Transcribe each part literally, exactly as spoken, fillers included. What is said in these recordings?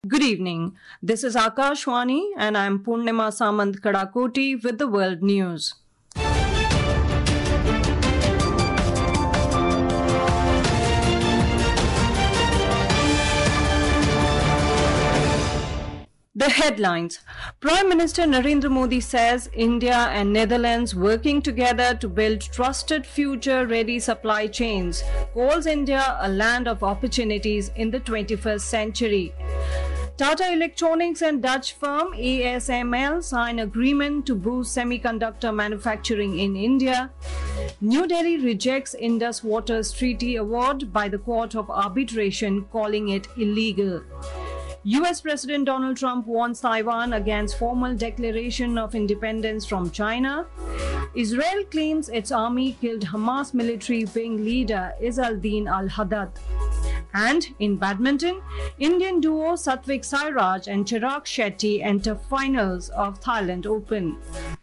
Good evening. This is Akashwani and I am Purnima Samant Kadakoti with the World News. The headlines. Prime Minister Narendra Modi says India and Netherlands working together to build trusted future-ready supply chains, calls India a land of opportunities in the twenty-first century. Tata Electronics and Dutch firm A S M L sign agreement to boost semiconductor manufacturing in India. New Delhi rejects Indus Waters Treaty Award by the Court of Arbitration, calling it illegal. U S President Donald Trump warns Taiwan against formal declaration of independence from China. Israel claims its army killed Hamas military wing leader Izz-al-Din al-Haddad. And in badminton, Indian duo Satvik Sairaj and Chirag Shetty enter finals of Thailand Open.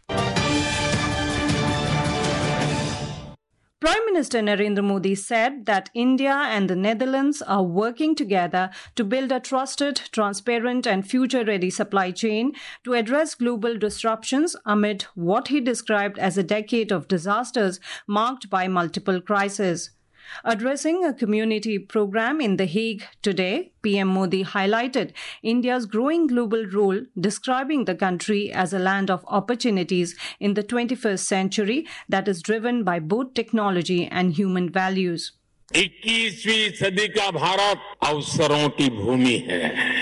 Prime Minister Narendra Modi said that India and the Netherlands are working together to build a trusted, transparent and future-ready supply chain to address global disruptions amid what he described as a decade of disasters marked by multiple crises. Addressing a community program in The Hague today, P M Modi highlighted India's growing global role, describing the country as a land of opportunities in the twenty-first century that is driven by both technology and human values. इक्कीसवीं सदी का भारत अवसरों की भूमि है।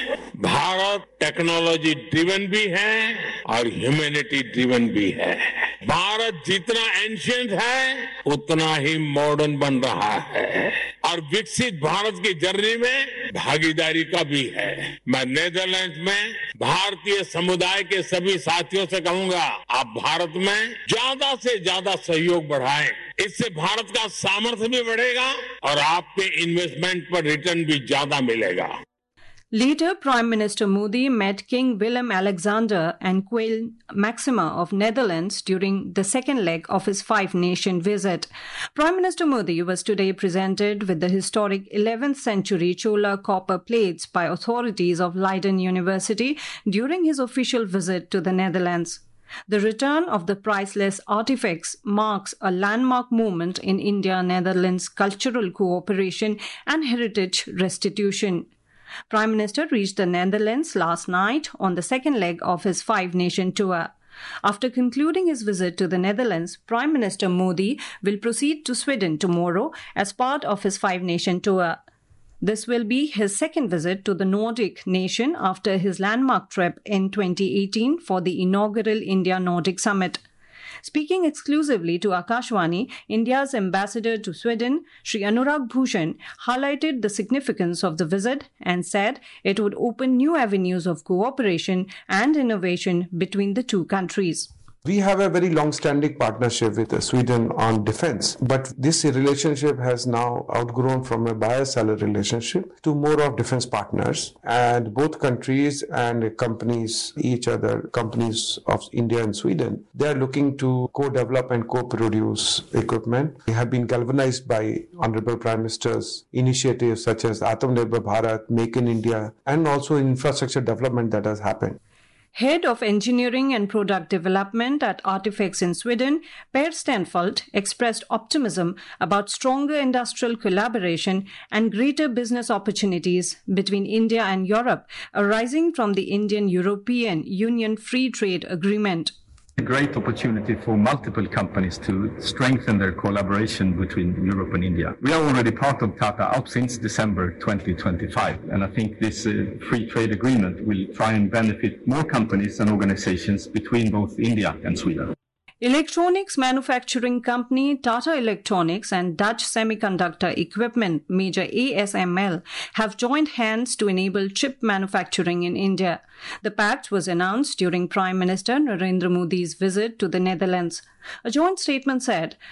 Bharat technology driven भी है और humanity driven भी है। भारत जितना एंशिएंट है उतना ही मॉडर्न बन रहा है और विकसित भारत की जर्नी में भागीदारी का भी है। मैं नेदरलैंड्स में भारतीय समुदाय के सभी साथियों से कहूंगा, आप भारत में ज्यादा से ज्यादा सहयोग बढ़ाएं। इससे भारत का सामर्थ्य भी बढ़ेगा और आपके इन्वेस्टमेंट पर रिटर्न भी ज्यादा मिलेगा। Later, Prime Minister Modi met King Willem-Alexander and Queen Maxima of Netherlands during the second leg of his five-nation visit. Prime Minister Modi was today presented with the historic eleventh century Chola copper plates by authorities of Leiden University during his official visit to the Netherlands. The return of the priceless artifacts marks a landmark moment in India-Netherlands cultural cooperation and heritage restitution. Prime Minister reached the Netherlands last night on the second leg of his five-nation tour. After concluding his visit to the Netherlands, Prime Minister Modi will proceed to Sweden tomorrow as part of his five-nation tour. This will be his second visit to the Nordic nation after his landmark trip in twenty eighteen for the inaugural India-Nordic Summit. Speaking exclusively to Akashwani, India's ambassador to Sweden, Shri Anurag Bhushan, highlighted the significance of the visit and said it would open new avenues of cooperation and innovation between the two countries. We have a very long-standing partnership with Sweden on defense, but this relationship has now outgrown from a buyer-seller relationship to more of defense partners. And both countries and companies, each other, companies of India and Sweden, they are looking to co-develop and co-produce equipment. We have been galvanized by Honorable Prime Minister's initiatives such as Atmanirbhar Bharat, Make in India, and also infrastructure development that has happened. Head of Engineering and Product Development at Artifacts in Sweden, Per Stenfeldt, expressed optimism about stronger industrial collaboration and greater business opportunities between India and Europe arising from the Indian-European Union Free Trade Agreement. A great opportunity for multiple companies to strengthen their collaboration between Europe and India. We are already part of Tata out since December twenty twenty-five, and I think this uh, free trade agreement will try and benefit more companies and organizations between both India and Sweden. Electronics manufacturing company Tata Electronics and Dutch semiconductor equipment major A S M L have joined hands to enable chip manufacturing in India. The pact was announced during Prime Minister Narendra Modi's visit to the Netherlands. A joint statement said,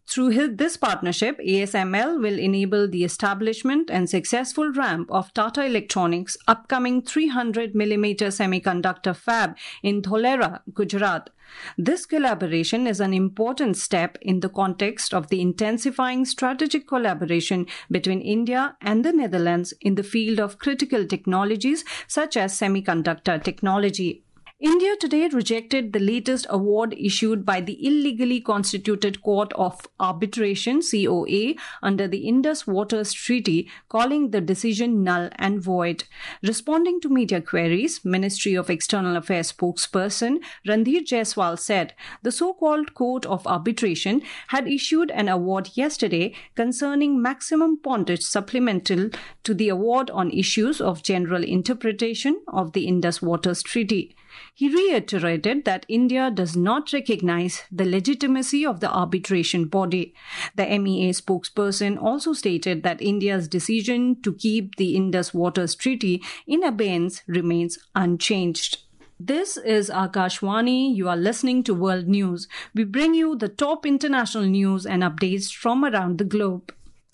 Through his, this partnership, A S M L will enable the establishment and successful ramp of Tata Electronics' upcoming three hundred millimeter semiconductor fab in Dholera, Gujarat. This collaboration is an important step in the context of the intensifying strategic collaboration between India and the Netherlands in the field of critical technologies such as semiconductor technology. India today rejected the latest award issued by the illegally constituted Court of Arbitration C O A under the Indus Waters Treaty, calling the decision null and void. Responding to media queries, Ministry of External Affairs spokesperson Randhir Jaiswal said the so-called Court of Arbitration had issued an award yesterday concerning maximum pondage supplemental to the award on issues of general interpretation of the Indus Waters Treaty. He reiterated that India does not recognize the legitimacy of the arbitration body. The M E A spokesperson also stated that India's decision to keep the Indus Waters Treaty in abeyance remains unchanged. This is Akashvani. You are listening to World News. We bring you the top international news and updates from around the globe.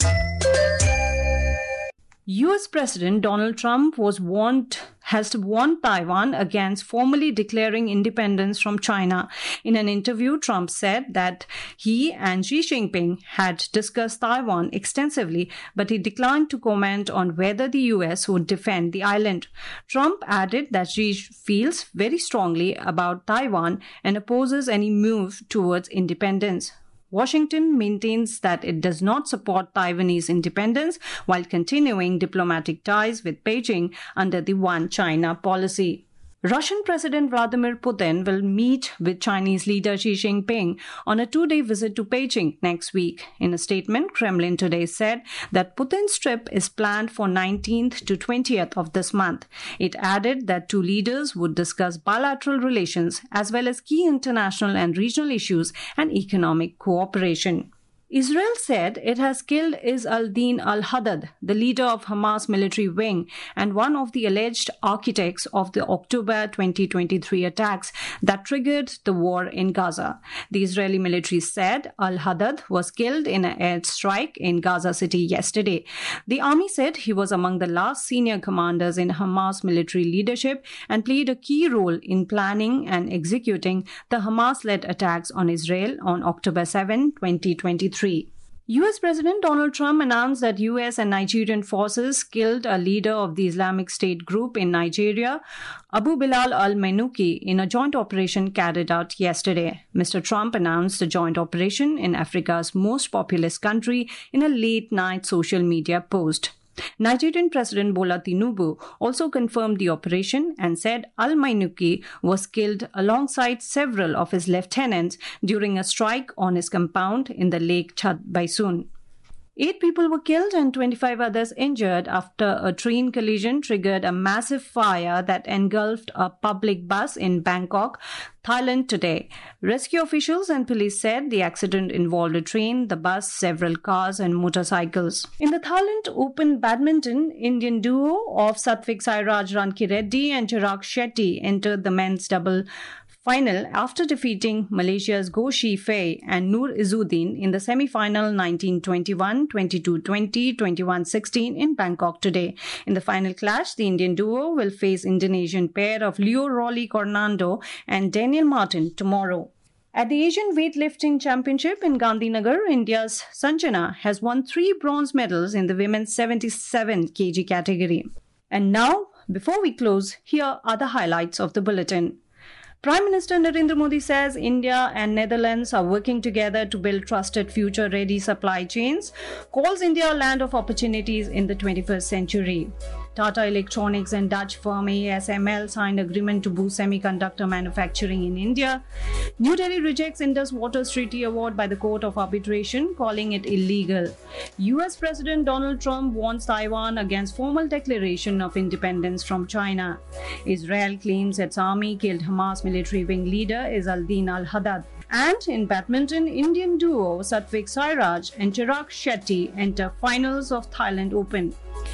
U S President Donald Trump was warned, has warned Taiwan against formally declaring independence from China. In an interview, Trump said that he and Xi Jinping had discussed Taiwan extensively, but he declined to comment on whether the U S would defend the island. Trump added that Xi feels very strongly about Taiwan and opposes any move towards independence. Washington maintains that it does not support Taiwanese independence while continuing diplomatic ties with Beijing under the One China policy. Russian President Vladimir Putin will meet with Chinese leader Xi Jinping on a two-day visit to Beijing next week. In a statement, Kremlin today said that Putin's trip is planned for nineteenth to twentieth of this month. It added that two leaders would discuss bilateral relations as well as key international and regional issues and economic cooperation. Israel said it has killed Izz al-Din al-Haddad, the leader of Hamas military wing and one of the alleged architects of the October twenty twenty-three attacks that triggered the war in Gaza. The Israeli military said al-Haddad was killed in an airstrike in Gaza City yesterday. The army said he was among the last senior commanders in Hamas military leadership and played a key role in planning and executing the Hamas-led attacks on Israel on October seventh, twenty twenty-three. U S President Donald Trump announced that U S and Nigerian forces killed a leader of the Islamic State group in Nigeria, Abu Bilal al-Mainouki, in a joint operation carried out yesterday. Mister Trump announced the joint operation in Africa's most populous country in a late-night social media post. Nigerian President Bola Tinubu also confirmed the operation and said al-Mainouki was killed alongside several of his lieutenants during a strike on his compound in the Lake Chad Baisun. Eight people were killed and twenty-five others injured after a train collision triggered a massive fire that engulfed a public bus in Bangkok, Thailand today. Rescue officials and police said the accident involved a train, the bus, several cars and motorcycles. In the Thailand Open Badminton, Indian duo of Satvik Sairaj Rankireddy and Chirag Shetty entered the men's double final after defeating Malaysia's Goh Shi Fei and Noor Izzuddin in the semi-final nineteen twenty-one, twenty-two twenty, twenty-one sixteen in Bangkok today. In the final clash, the Indian duo will face Indonesian pair of Leo Rolly Cornando and Daniel Martin tomorrow. At the Asian Weightlifting Championship in Gandhinagar, India's Sanjana has won three bronze medals in the women's seventy-seven kilograms category. And now, before we close, here are the highlights of the bulletin. Prime Minister Narendra Modi says India and Netherlands are working together to build trusted future-ready supply chains, calls India a land of opportunities in the twenty-first century. Tata Electronics and Dutch firm A S M L signed agreement to boost semiconductor manufacturing in India. New Delhi rejects Indus Waters Treaty award by the Court of Arbitration, calling it illegal. U S President Donald Trump warns Taiwan against formal declaration of independence from China. Israel claims its army killed Hamas military wing leader Izz al-Din al-Haddad. And in badminton, Indian duo Satvik Sairaj and Chirag Shetty enter finals of Thailand Open.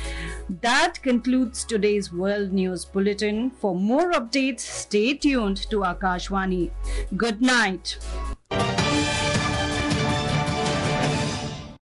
That concludes today's World News Bulletin. For more updates, stay tuned to Akashvani. Good night.